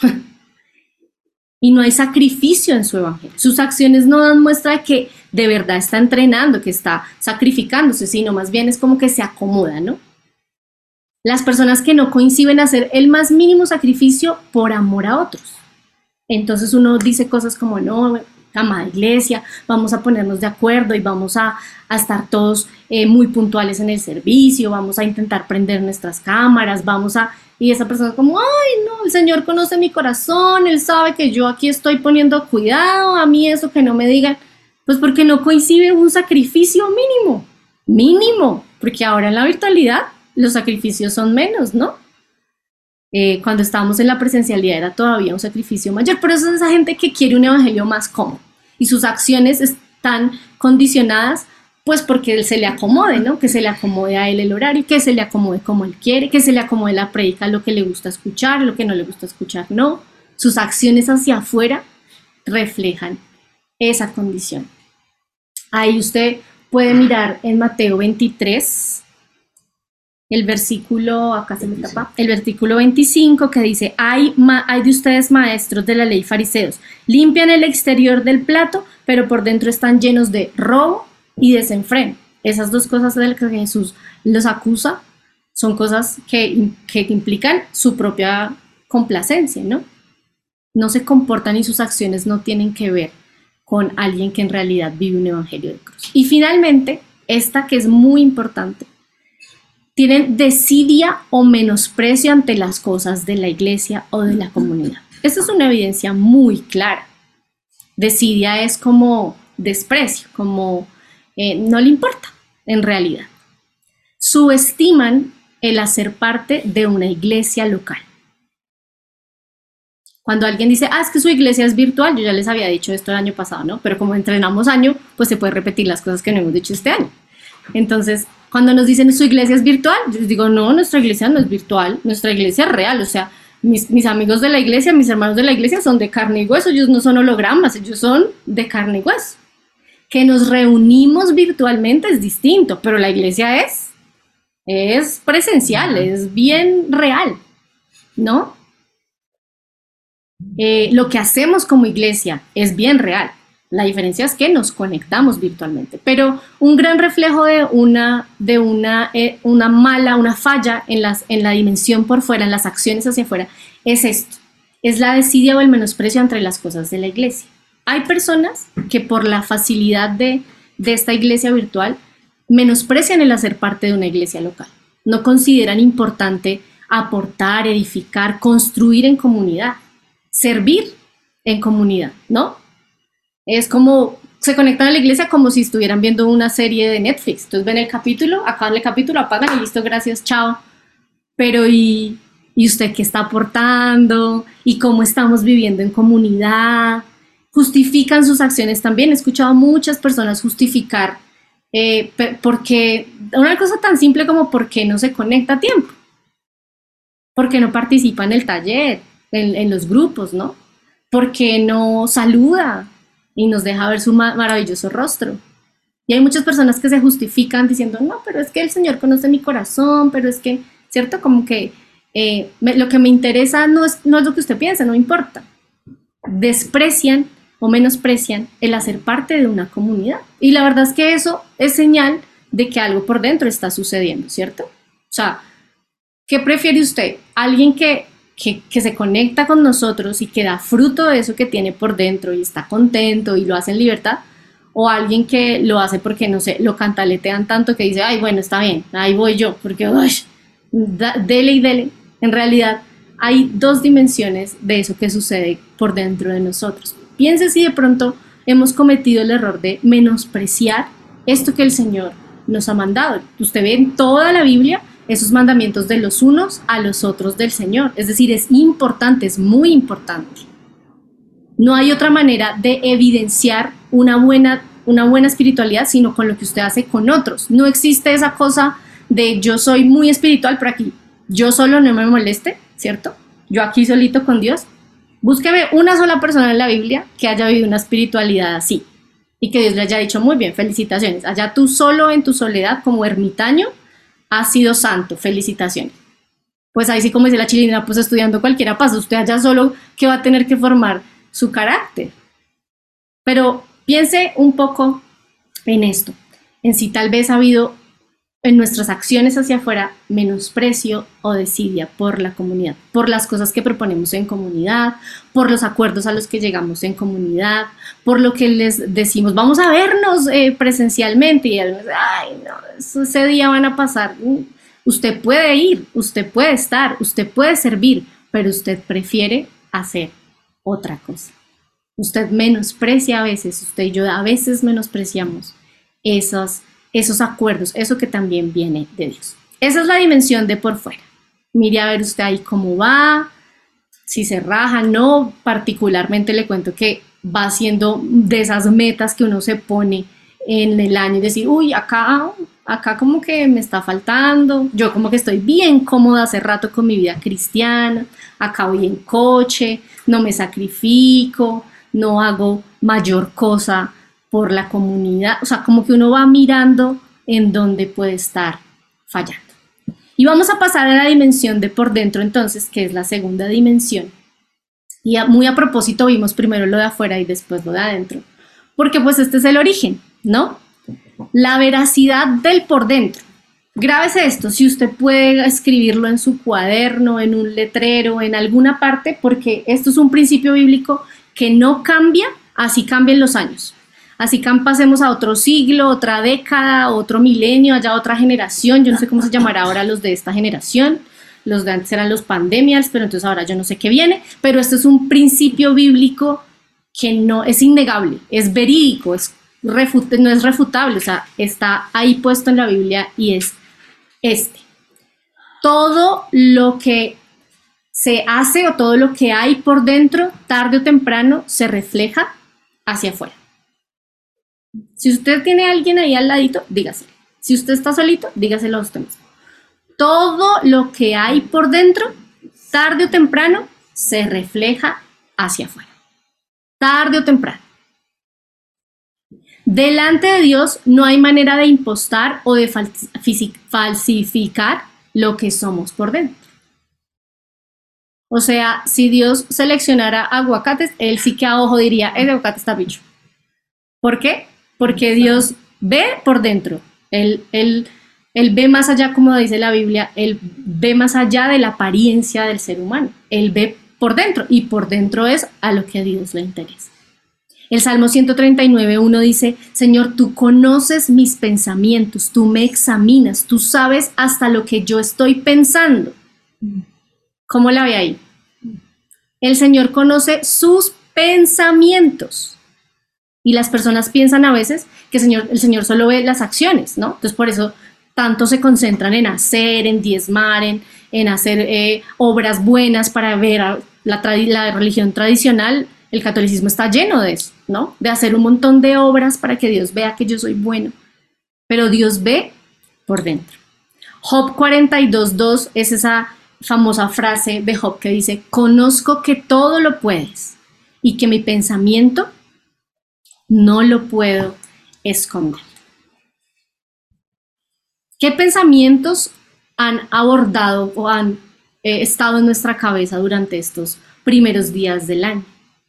Y no hay sacrificio en su evangelio. Sus acciones no dan muestra de que de verdad está entrenando, que está sacrificándose, sino más bien es como que se acomoda, ¿no? Las personas que no coinciden hacer el más mínimo sacrificio por amor a otros. Entonces uno dice cosas como, no, amada iglesia, vamos a ponernos de acuerdo y vamos a, a estar todos eh, muy puntuales en el servicio, vamos a intentar prender nuestras cámaras, vamos a... Y esa persona como, ay, no, el Señor conoce mi corazón, Él sabe que yo aquí estoy poniendo cuidado, a mí eso que no me digan, pues porque no coincide un sacrificio mínimo, mínimo, porque ahora en la virtualidad los sacrificios son menos, ¿no? Eh, cuando estábamos en la presencialidad era todavía un sacrificio mayor, pero eso es esa gente que quiere un evangelio más cómodo y sus acciones están condicionadas pues porque se le acomode, ¿no? Que se le acomode a él el horario, que se le acomode como él quiere, que se le acomode la prédica, lo que le gusta escuchar, lo que no le gusta escuchar, no. Sus acciones hacia afuera reflejan esa condición. Ahí usted puede mirar en Mateo veintitrés, el versículo, acá se me tapa, el versículo veinticinco que dice, hay, hay de ustedes maestros de la ley fariseos, limpian el exterior del plato, pero por dentro están llenos de robo y desenfreno. Esas dos cosas de las que Jesús los acusa son cosas que, que implican su propia complacencia, ¿no? No se comportan y sus acciones no tienen que ver con alguien que en realidad vive un evangelio de cruz. Y finalmente, esta que es muy importante, tienen desidia o menosprecio ante las cosas de la iglesia o de la comunidad. Esta es una evidencia muy clara. Desidia es como desprecio, como eh, no le importa en realidad. Subestiman el hacer parte de una iglesia local. Cuando alguien dice, ah, es que su iglesia es virtual, yo ya les había dicho esto el año pasado, ¿no? Pero como entrenamos año, pues se puede repetir las cosas que no hemos dicho este año. Entonces, cuando nos dicen su iglesia es virtual, yo les digo, no, nuestra iglesia no es virtual, nuestra iglesia es real. O sea, mis, mis amigos de la iglesia, mis hermanos de la iglesia son de carne y hueso, ellos no son hologramas, ellos son de carne y hueso. Que nos reunimos virtualmente es distinto, pero la iglesia es, es presencial, es bien real, ¿no? Eh, lo que hacemos como iglesia es bien real. La diferencia es que nos conectamos virtualmente, pero un gran reflejo de una, de una, eh, una mala, una falla en, las, en la dimensión por fuera, en las acciones hacia afuera, es esto, es la desidia o el menosprecio entre las cosas de la iglesia. Hay personas que por la facilidad de, de esta iglesia virtual menosprecian el hacer parte de una iglesia local, no consideran importante aportar, edificar, construir en comunidad, servir en comunidad, ¿no? Es como, se conectan a la iglesia como si estuvieran viendo una serie de Netflix. Entonces ven el capítulo, acaban el capítulo, apagan y listo, gracias, chao. Pero ¿y, y usted qué está aportando? ¿Y cómo estamos viviendo en comunidad? Justifican sus acciones también. He escuchado a muchas personas justificar eh, porque, una cosa tan simple como por qué no se conecta a tiempo. ¿Por qué no participa en el taller, en, en los grupos, no? ¿Por qué no saluda y nos deja ver su ma maravilloso rostro? Y hay muchas personas que se justifican diciendo, no, pero es que el Señor conoce mi corazón, pero es que, ¿cierto? Como que eh, me, lo que me interesa no es, no es lo que usted piensa, no me importa. Desprecian o menosprecian el hacer parte de una comunidad. Y la verdad es que eso es señal de que algo por dentro está sucediendo, ¿cierto? O sea, ¿qué prefiere usted? ¿Alguien que Que, que se conecta con nosotros y que da fruto de eso que tiene por dentro y está contento y lo hace en libertad, o alguien que lo hace porque, no sé, lo cantaletean tanto que dice, ay, bueno, está bien, ahí voy yo, porque, uy, da, dele y dele? En realidad, hay dos dimensiones de eso que sucede por dentro de nosotros. Piense si de pronto hemos cometido el error de menospreciar esto que el Señor nos ha mandado. Usted ve en toda la Biblia esos mandamientos de los unos a los otros del Señor. Es decir, es importante, es muy importante. No hay otra manera de evidenciar una buena, una buena espiritualidad sino con lo que usted hace con otros. No existe esa cosa de yo soy muy espiritual, pero aquí yo solo no me moleste, ¿cierto? Yo aquí solito con Dios. Búsqueme una sola persona en la Biblia que haya vivido una espiritualidad así y que Dios le haya dicho, muy bien, felicitaciones. Allá tú solo en tu soledad como ermitaño has sido santo, felicitaciones. Pues ahí sí, como dice la chilindrina, pues estudiando cualquiera pasa, usted allá solo que va a tener que formar su carácter. Pero piense un poco en esto, en si tal vez ha habido en nuestras acciones hacia afuera menosprecio o desidia por la comunidad, por las cosas que proponemos en comunidad, por los acuerdos a los que llegamos en comunidad, por lo que les decimos, vamos a vernos eh, presencialmente, y algunos, ay, no, eso, ese día van a pasar. Usted puede ir, usted puede estar, usted puede servir, pero usted prefiere hacer otra cosa. Usted menosprecia a veces, usted y yo a veces menospreciamos esos esos acuerdos, eso que también viene de Dios. Esa es la dimensión de por fuera. Mire a ver usted ahí cómo va, si se raja, no. Particularmente le cuento que va siendo de esas metas que uno se pone en el año y decir, uy, acá, acá como que me está faltando, yo como que estoy bien cómoda hace rato con mi vida cristiana, acá voy en coche, no me sacrifico, no hago mayor cosa por la comunidad, o sea, como que uno va mirando en dónde puede estar fallando. Y vamos a pasar a la dimensión de por dentro entonces, que es la segunda dimensión. Y a, muy a propósito vimos primero lo de afuera y después lo de adentro, porque pues este es el origen, ¿no? La veracidad del por dentro. Grábese esto, si usted puede escribirlo en su cuaderno, en un letrero, en alguna parte, porque esto es un principio bíblico que no cambia, así cambian los años. así que pasemos a otro siglo, otra década, otro milenio, allá otra generación, yo no sé cómo se llamará ahora los de esta generación, los de antes eran los pandemias, pero entonces ahora yo no sé qué viene, pero esto es un principio bíblico que no es innegable, es verídico, es refut- no es refutable, o sea, está ahí puesto en la Biblia y es este. Todo lo que se hace o todo lo que hay por dentro, tarde o temprano, se refleja hacia afuera. Si usted tiene a alguien ahí al ladito, dígaselo. Si usted está solito, dígaselo a usted mismo. Todo lo que hay por dentro, tarde o temprano, se refleja hacia afuera. Tarde o temprano. Delante de Dios no hay manera de impostar o de falsificar lo que somos por dentro. O sea, si Dios seleccionara aguacates, él sí que a ojo diría, ese aguacate está bicho. ¿Por qué? Porque Dios ve por dentro. Él, él, él ve más allá, como dice la Biblia, él ve más allá de la apariencia del ser humano. Él ve por dentro y por dentro es a lo que a Dios le interesa. El Salmo ciento treinta y nueve, uno dice, Señor, tú conoces mis pensamientos, tú me examinas, tú sabes hasta lo que yo estoy pensando. ¿Cómo la ve ahí? El Señor conoce sus pensamientos. Y las personas piensan a veces que el Señor, el Señor solo ve las acciones, ¿no? Entonces por eso tanto se concentran en hacer, en diezmar, en, en hacer eh, obras buenas para ver a la, la religión tradicional. El catolicismo está lleno de eso, ¿no? De hacer un montón de obras para que Dios vea que yo soy bueno. Pero Dios ve por dentro. Job cuarenta y dos, dos es esa famosa frase de Job que dice, conozco que todo lo puedes y que mi pensamiento no lo puedo esconder. ¿Qué pensamientos han abordado o han eh, estado en nuestra cabeza durante estos primeros días del año?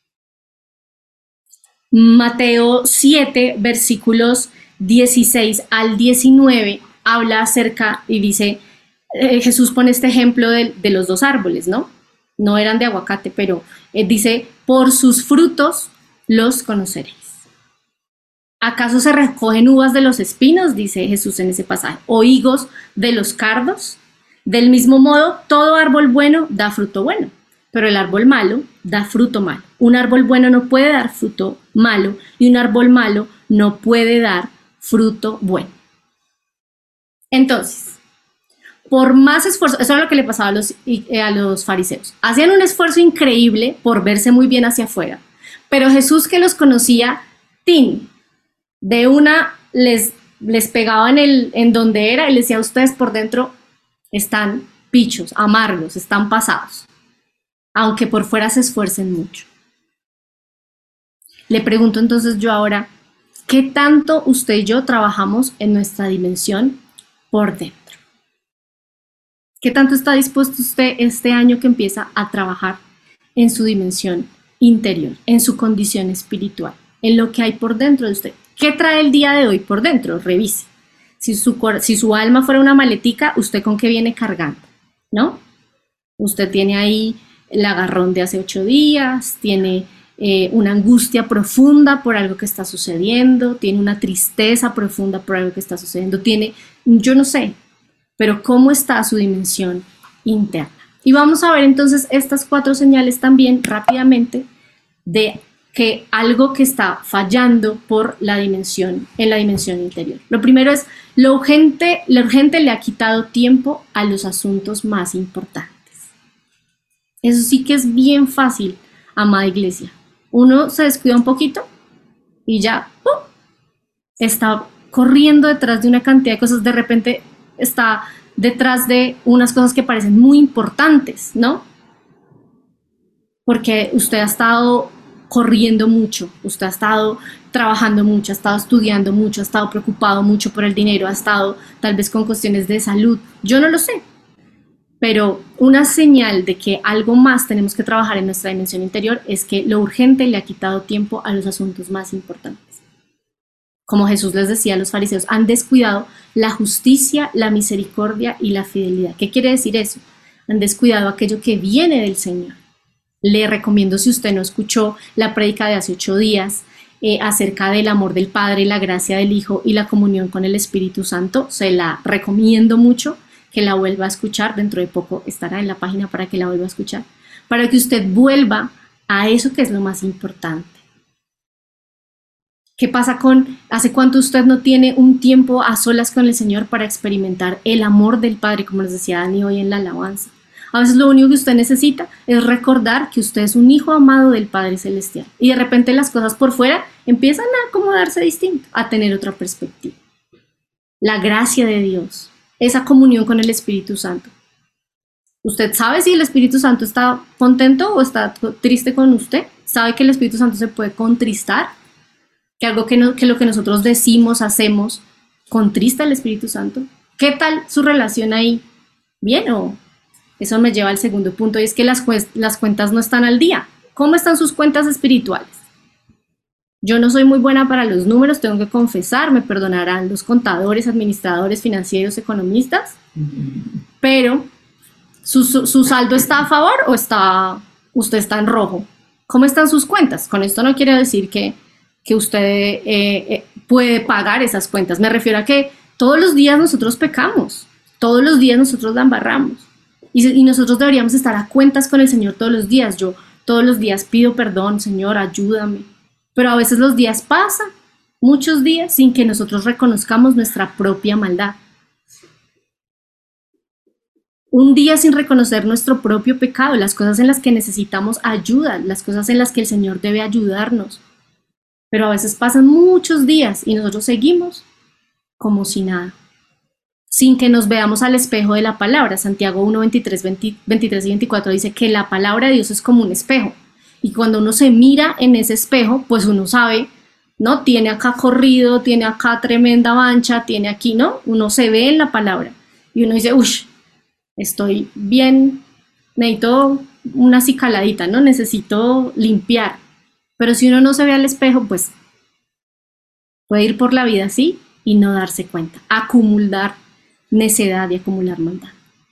Mateo siete, versículos dieciséis al diecinueve, habla acerca y dice, eh, Jesús pone este ejemplo de, de los dos árboles, ¿no? No eran de aguacate, pero eh, dice, por sus frutos los conoceréis. ¿Acaso se recogen uvas de los espinos? Dice Jesús en ese pasaje, o higos de los cardos. Del mismo modo, todo árbol bueno da fruto bueno, pero el árbol malo da fruto malo. Un árbol bueno no puede dar fruto malo y un árbol malo no puede dar fruto bueno. Entonces, por más esfuerzo, eso es lo que le pasaba a los, a los fariseos. Hacían un esfuerzo increíble por verse muy bien hacia afuera, pero Jesús, que los conocía, tin, de una les, les pegaba en, el, en donde era y les decía, ustedes por dentro están pichos, amargos, están pasados, aunque por fuera se esfuercen mucho. Le pregunto entonces yo ahora, ¿qué tanto usted y yo trabajamos en nuestra dimensión por dentro? ¿Qué tanto está dispuesto usted este año que empieza a trabajar en su dimensión interior, en su condición espiritual, en lo que hay por dentro de usted? ¿Qué trae el día de hoy por dentro? Revise. Si su, si su alma fuera una maletica, ¿usted con qué viene cargando? ¿No? Usted tiene ahí el agarrón de hace ocho días, tiene eh, una angustia profunda por algo que está sucediendo, tiene una tristeza profunda por algo que está sucediendo, tiene, yo no sé, pero ¿cómo está su dimensión interna? Y vamos a ver entonces estas cuatro señales también rápidamente de que algo que está fallando por la dimensión, en la dimensión interior. Lo primero es, lo urgente, lo urgente le ha quitado tiempo a los asuntos más importantes. Eso sí que es bien fácil, amada iglesia. Uno se descuida un poquito y ya ¡pum!, está corriendo detrás de una cantidad de cosas, de repente está detrás de unas cosas que parecen muy importantes, ¿no? Porque usted ha estado corriendo mucho, usted ha estado trabajando mucho, ha estado estudiando mucho, ha estado preocupado mucho por el dinero, ha estado tal vez con cuestiones de salud, yo no lo sé, pero una señal de que algo más tenemos que trabajar en nuestra dimensión interior es que lo urgente le ha quitado tiempo a los asuntos más importantes. Como Jesús les decía a los fariseos, han descuidado la justicia, la misericordia y la fidelidad. ¿Qué quiere decir eso? Han descuidado aquello que viene del Señor. Le recomiendo, si usted no escuchó la prédica de hace ocho días, eh, acerca del amor del Padre, la gracia del Hijo y la comunión con el Espíritu Santo. Se la recomiendo mucho que la vuelva a escuchar. Dentro de poco estará en la página para que la vuelva a escuchar, para que usted vuelva a eso que es lo más importante. ¿Qué pasa con, hace cuánto usted no tiene un tiempo a solas con el Señor para experimentar el amor del Padre, como les decía Dani hoy en la alabanza? A veces lo único que usted necesita es recordar que usted es un hijo amado del Padre Celestial. Y de repente las cosas por fuera empiezan a acomodarse distinto, a tener otra perspectiva. La gracia de Dios, esa comunión con el Espíritu Santo. ¿Usted sabe si el Espíritu Santo está contento o está triste con usted? ¿Sabe que el Espíritu Santo se puede contristar? Que algo que, no, que lo que nosotros decimos, hacemos, contrista al Espíritu Santo. ¿Qué tal su relación ahí? ¿Bien o...? Eso me lleva al segundo punto, y es que las, las cuentas no están al día. ¿Cómo están sus cuentas espirituales? Yo no soy muy buena para los números, tengo que confesar, me perdonarán los contadores, administradores, financieros, economistas, pero ¿su, su, su saldo está a favor o está, usted está en rojo? ¿Cómo están sus cuentas? Con esto no quiero decir que, que usted eh, eh, puede pagar esas cuentas. Me refiero a que todos los días nosotros pecamos, todos los días nosotros la embarramos. Y, y nosotros deberíamos estar a cuentas con el Señor todos los días. Yo todos los días pido perdón, Señor, ayúdame. Pero a veces los días pasan, muchos días, sin que nosotros reconozcamos nuestra propia maldad. Un día sin reconocer nuestro propio pecado, las cosas en las que necesitamos ayuda, las cosas en las que el Señor debe ayudarnos. Pero a veces pasan muchos días y nosotros seguimos como si nada, sin que nos veamos al espejo de la palabra. Santiago uno, veintitrés, veinte, veintitrés y veinticuatro dice que la palabra de Dios es como un espejo. Y cuando uno se mira en ese espejo, pues uno sabe, ¿no? Tiene acá corrido, tiene acá tremenda mancha, tiene aquí, ¿no? Uno se ve en la palabra. Y uno dice, uy, estoy bien, necesito una acicaladita, ¿no? Necesito limpiar. Pero si uno no se ve al espejo, pues puede ir por la vida así y no darse cuenta. Acumular necedad y acumular maldad.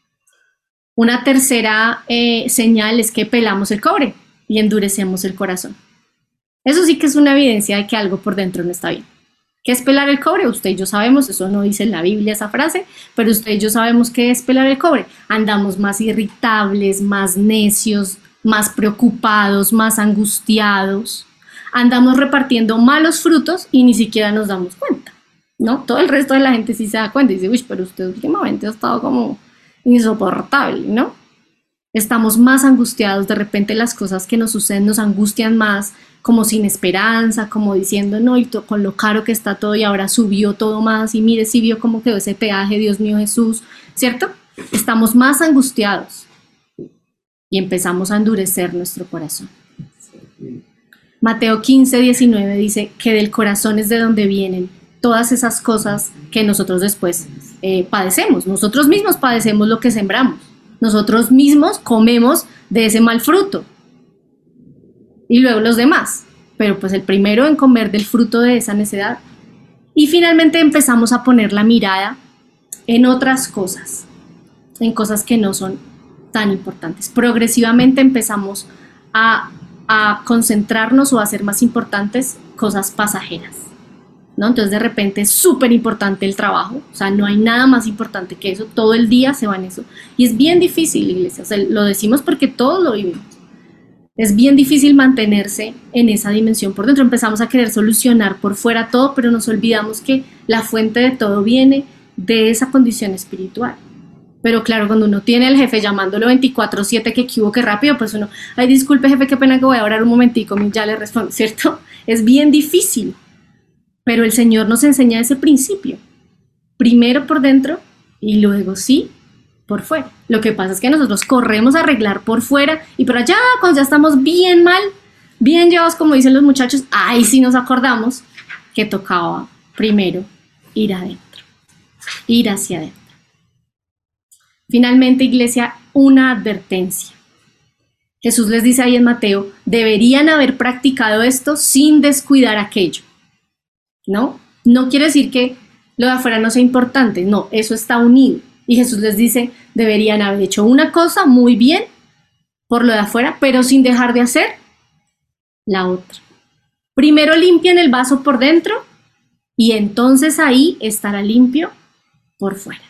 Una tercera eh, señal es que pelamos el cobre y endurecemos el corazón. Eso sí que es una evidencia de que algo por dentro no está bien. ¿Qué es pelar el cobre? Usted y yo sabemos, eso no dice en la Biblia esa frase, pero usted y yo sabemos qué es pelar el cobre. Andamos más irritables, más necios, más preocupados, más angustiados. Andamos repartiendo malos frutos y ni siquiera nos damos cuenta, ¿no? Todo el resto de la gente sí se da cuenta y dice, uy, pero usted últimamente ha estado como insoportable, ¿no? Estamos más angustiados, de repente las cosas que nos suceden nos angustian más, como sin esperanza, como diciendo, no, y con lo caro que está todo y ahora subió todo más y mire si vio cómo quedó ese peaje, Dios mío Jesús, ¿cierto? Estamos más angustiados y empezamos a endurecer nuestro corazón. Mateo quince, diecinueve dice que del corazón es de donde vienen todas esas cosas que nosotros después eh, padecemos. Nosotros mismos padecemos lo que sembramos. Nosotros mismos comemos de ese mal fruto. Y luego los demás. Pero pues el primero en comer del fruto de esa necedad. Y finalmente empezamos a poner la mirada en otras cosas. En cosas que no son tan importantes. Progresivamente empezamos a, a concentrarnos o a hacer más importantes cosas pasajeras, ¿no? Entonces de repente es súper importante el trabajo, o sea, no hay nada más importante que eso, todo el día se va en eso. Y es bien difícil, iglesia, o sea, lo decimos porque todos lo vivimos. Es bien difícil mantenerse en esa dimensión por dentro. Empezamos a querer solucionar por fuera todo, pero nos olvidamos que la fuente de todo viene de esa condición espiritual. Pero claro, cuando uno tiene al jefe llamándolo veinticuatro siete, que equivoque rápido, pues uno, ay, disculpe jefe, qué pena que voy a orar un momentico, ya le respondo, ¿cierto? Es bien difícil, pero el Señor nos enseña ese principio, primero por dentro y luego sí, por fuera. Lo que pasa es que nosotros corremos a arreglar por fuera y por allá, cuando ya estamos bien mal, bien llevados, como dicen los muchachos, ahí sí nos acordamos que tocaba primero ir adentro, ir hacia adentro. Finalmente, iglesia, una advertencia. Jesús les dice ahí en Mateo, deberían haber practicado esto sin descuidar aquello, ¿no? No quiere decir que lo de afuera no sea importante, no, eso está unido. Y Jesús les dice, deberían haber hecho una cosa muy bien por lo de afuera, pero sin dejar de hacer la otra. Primero limpien el vaso por dentro y entonces ahí estará limpio por fuera.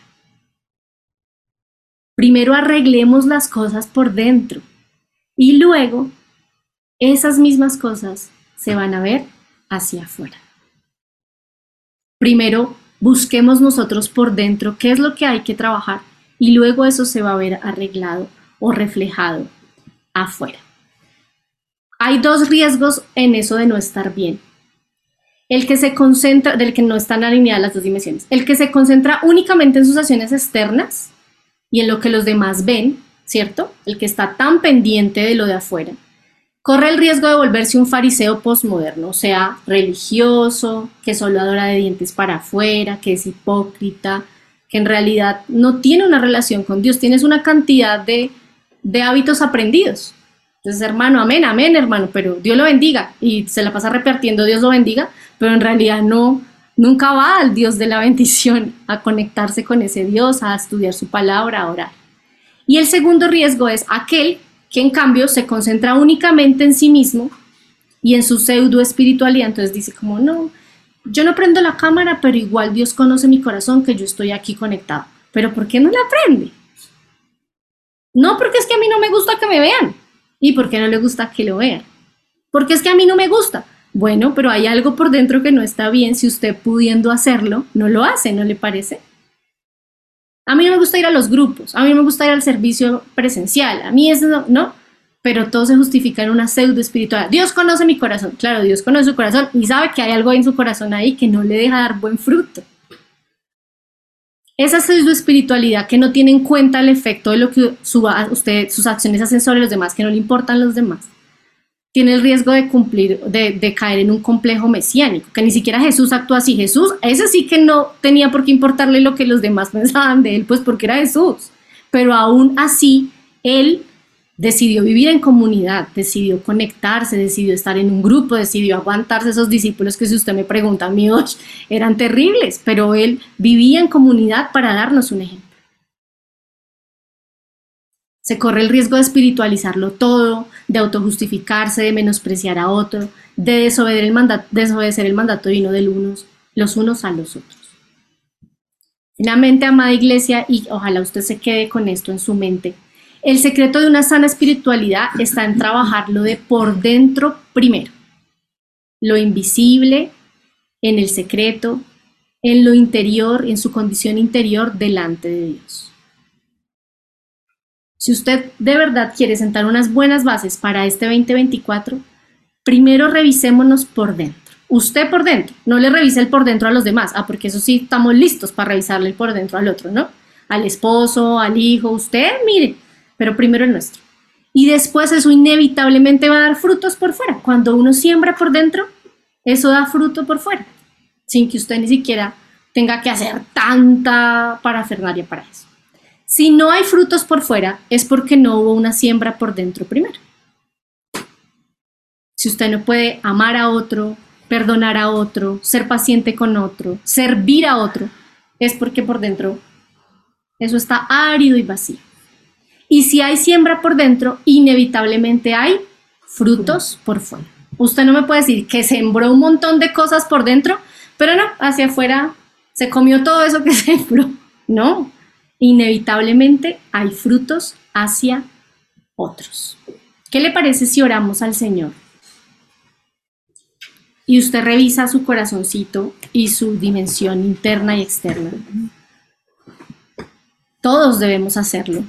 Primero arreglemos las cosas por dentro y luego esas mismas cosas se van a ver hacia afuera. Primero busquemos nosotros por dentro qué es lo que hay que trabajar y luego eso se va a ver arreglado o reflejado afuera. Hay dos riesgos en eso de no estar bien. El que se concentra, del que no están alineadas las dos dimensiones. El que se concentra únicamente en sus acciones externas y en lo que los demás ven, ¿cierto? El que está tan pendiente de lo de afuera, corre el riesgo de volverse un fariseo postmoderno, o sea, religioso, que solo adora de dientes para afuera, que es hipócrita, que en realidad no tiene una relación con Dios, tienes una cantidad de, de hábitos aprendidos. Entonces, hermano, amén, amén, hermano, pero Dios lo bendiga, y se la pasa repartiendo Dios lo bendiga, pero en realidad no, nunca va al Dios de la bendición a conectarse con ese Dios, a estudiar su palabra, a orar. Y el segundo riesgo es aquel que en cambio se concentra únicamente en sí mismo y en su pseudo espiritualidad, entonces dice como, no, yo no prendo la cámara, pero igual Dios conoce mi corazón que yo estoy aquí conectado. ¿Pero por qué no la prende? No, porque es que a mí no me gusta que me vean. ¿Y por qué no le gusta que lo vean? Porque es que a mí no me gusta. Bueno, pero hay algo por dentro que no está bien. Si usted pudiendo hacerlo, no lo hace, ¿no le parece? A mí no me gusta ir a los grupos, a mí no me gusta ir al servicio presencial, a mí eso no, no, pero todo se justifica en una pseudo espiritualidad. Dios conoce mi corazón, claro, Dios conoce su corazón y sabe que hay algo en su corazón ahí que no le deja dar buen fruto. Esa pseudo espiritualidad que no tiene en cuenta el efecto de lo que su, usted, sus acciones hacen sobre los demás, que no le importan los demás, tiene el riesgo de cumplir, de, de caer en un complejo mesiánico, que ni siquiera Jesús actuó así. Jesús, ese sí que no tenía por qué importarle lo que los demás pensaban de él, pues porque era Jesús. Pero aún así, él decidió vivir en comunidad, decidió conectarse, decidió estar en un grupo, decidió aguantarse esos discípulos que, si usted me pregunta, amigos, eran terribles, pero él vivía en comunidad para darnos un ejemplo. Se corre el riesgo de espiritualizarlo todo, de autojustificarse, de menospreciar a otro, de desobedecer el mandato, desobedecer el mandato divino de unos, los unos a los otros. Finalmente, amada iglesia, y ojalá usted se quede con esto en su mente, el secreto de una sana espiritualidad está en trabajarlo de por dentro primero. Lo invisible, en el secreto, en lo interior, en su condición interior delante de Dios. Si usted de verdad quiere sentar unas buenas bases para este veinte veinticuatro, primero revisémonos por dentro. Usted por dentro, no le revise el por dentro a los demás, ah, porque eso sí estamos listos para revisarle el por dentro al otro, ¿no? Al esposo, al hijo, usted, mire, pero primero el nuestro. Y después eso inevitablemente va a dar frutos por fuera. Cuando uno siembra por dentro, eso da fruto por fuera, sin que usted ni siquiera tenga que hacer tanta parafernalia para eso. Si no hay frutos por fuera, es porque no hubo una siembra por dentro primero. Si usted no puede amar a otro, perdonar a otro, ser paciente con otro, servir a otro, es porque por dentro eso está árido y vacío. Y si hay siembra por dentro, inevitablemente hay frutos por fuera. Usted no me puede decir que sembró un montón de cosas por dentro, pero no, hacia afuera se comió todo eso que sembró. No. Inevitablemente hay frutos hacia otros. ¿Qué le parece si oramos al Señor? Y usted revisa su corazoncito y su dimensión interna y externa. Todos debemos hacerlo.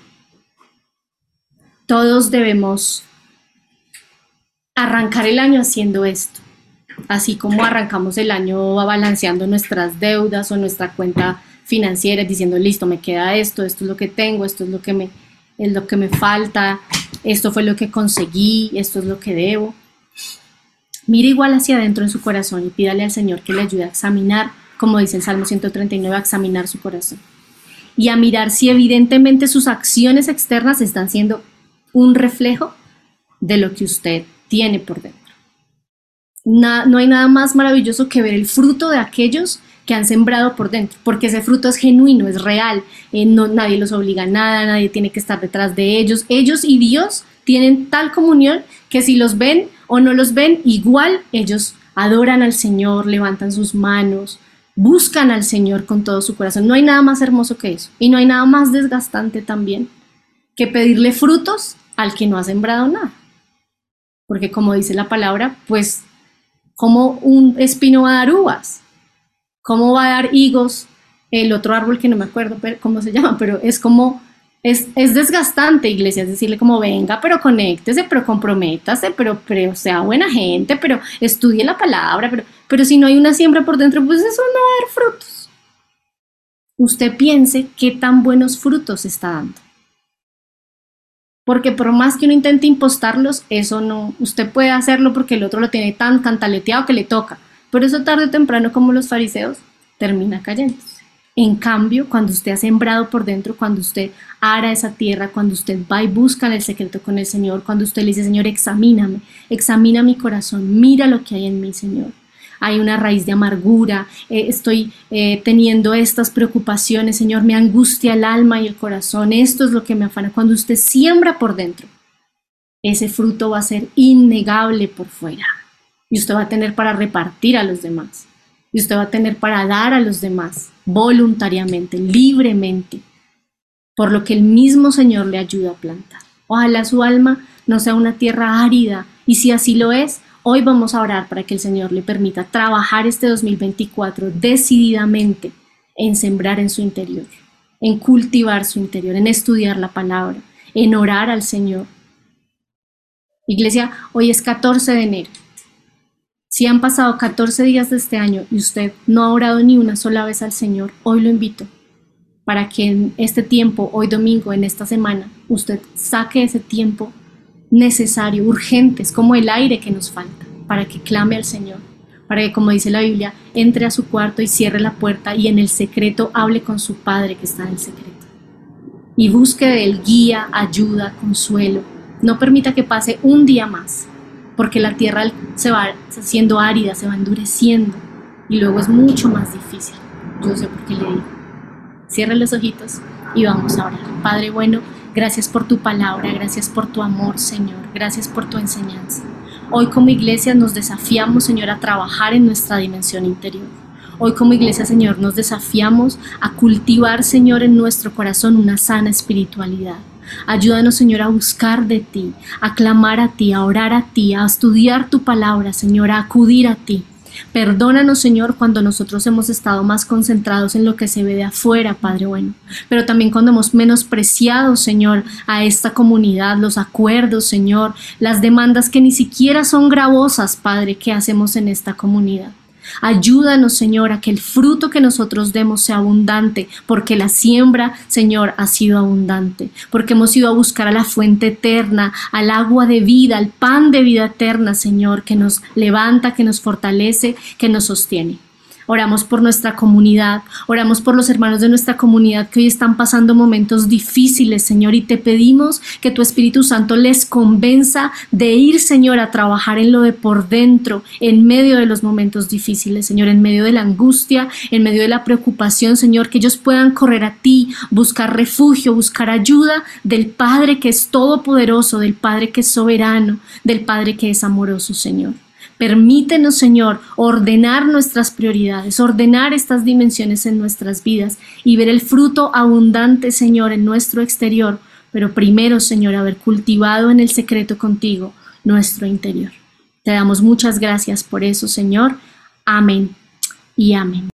Todos debemos arrancar el año haciendo esto. Así como arrancamos el año balanceando nuestras deudas o nuestra cuenta financieras, diciendo, listo, me queda esto, esto es lo que tengo, esto es lo que me, es lo que me falta, esto fue lo que conseguí, esto es lo que debo. Mire igual hacia adentro en su corazón y pídale al Señor que le ayude a examinar, como dice el Salmo ciento treinta y nueve, a examinar su corazón y a mirar si evidentemente sus acciones externas están siendo un reflejo de lo que usted tiene por dentro. Na, no hay nada más maravilloso que ver el fruto de aquellos que han sembrado por dentro, porque ese fruto es genuino, es real, eh, no, nadie los obliga a nada, nadie tiene que estar detrás de ellos. Ellos y Dios tienen tal comunión que si los ven o no los ven, igual ellos adoran al Señor, levantan sus manos, buscan al Señor con todo su corazón. No hay nada más hermoso que eso, y no hay nada más desgastante también que pedirle frutos al que no ha sembrado nada. Porque como dice la palabra, pues, ¿cómo un espino va a dar uvas? ¿Cómo va a dar higos el otro árbol que no me acuerdo cómo se llama? Pero es como, es, es desgastante, iglesia, es decirle como, venga, pero conéctese, pero comprométase, pero, pero sea buena gente, pero estudie la palabra, pero, pero si no hay una siembra por dentro, pues eso no va a dar frutos. Usted piense qué tan buenos frutos está dando. Porque por más que uno intente impostarlos, eso no, usted puede hacerlo porque el otro lo tiene tan cantaleteado que le toca, pero eso tarde o temprano, como los fariseos, termina cayéndose. En cambio, cuando usted ha sembrado por dentro, cuando usted ara esa tierra, cuando usted va y busca en el secreto con el Señor, cuando usted le dice, Señor, examíname, examina mi corazón, mira lo que hay en mí, Señor. Hay una raíz de amargura, eh, estoy eh, teniendo estas preocupaciones, Señor, me angustia el alma y el corazón, esto es lo que me afana. Cuando usted siembra por dentro, ese fruto va a ser innegable por fuera, y usted va a tener para repartir a los demás, y usted va a tener para dar a los demás, voluntariamente, libremente, por lo que el mismo Señor le ayuda a plantar. Ojalá su alma no sea una tierra árida, y si así lo es, hoy vamos a orar para que el Señor le permita trabajar este dos mil veinticuatro decididamente en sembrar en su interior, en cultivar su interior, en estudiar la palabra, en orar al Señor. Iglesia, hoy es catorce de enero. Si han pasado catorce días de este año y usted no ha orado ni una sola vez al Señor, hoy lo invito para que en este tiempo, hoy domingo, en esta semana, usted saque ese tiempo necesario, urgente, es como el aire que nos falta, para que clame al Señor, para que, como dice la Biblia, entre a su cuarto y cierre la puerta y en el secreto hable con su Padre que está en el secreto. Y busque de él guía, ayuda, consuelo. No permita que pase un día más, porque la tierra se va haciendo árida, se va endureciendo y luego es mucho más difícil. Yo sé por qué le digo. Cierre los ojitos y vamos a orar. Padre bueno, gracias por tu palabra, gracias por tu amor, Señor, gracias por tu enseñanza. Hoy como iglesia nos desafiamos, Señor, a trabajar en nuestra dimensión interior. Hoy como iglesia, Señor, nos desafiamos a cultivar, Señor, en nuestro corazón una sana espiritualidad. Ayúdanos, Señor, a buscar de ti, a clamar a ti, a orar a ti, a estudiar tu palabra, Señor, a acudir a ti. Perdónanos, Señor, cuando nosotros hemos estado más concentrados en lo que se ve de afuera, Padre bueno, pero también cuando hemos menospreciado, Señor, a esta comunidad, los acuerdos, Señor, las demandas que ni siquiera son gravosas, Padre, que hacemos en esta comunidad. Ayúdanos, Señor, a que el fruto que nosotros demos sea abundante, porque la siembra, Señor, ha sido abundante, porque hemos ido a buscar a la fuente eterna, al agua de vida, al pan de vida eterna, Señor, que nos levanta, que nos fortalece, que nos sostiene. Oramos por nuestra comunidad, oramos por los hermanos de nuestra comunidad que hoy están pasando momentos difíciles, Señor, y te pedimos que tu Espíritu Santo les convenza de ir, Señor, a trabajar en lo de por dentro, en medio de los momentos difíciles, Señor, en medio de la angustia, en medio de la preocupación, Señor, que ellos puedan correr a ti, buscar refugio, buscar ayuda del Padre que es todopoderoso, del Padre que es soberano, del Padre que es amoroso, Señor. Permítenos, Señor, ordenar nuestras prioridades, ordenar estas dimensiones en nuestras vidas y ver el fruto abundante, Señor, en nuestro exterior, pero primero, Señor, haber cultivado en el secreto contigo nuestro interior. Te damos muchas gracias por eso, Señor. Amén y amén.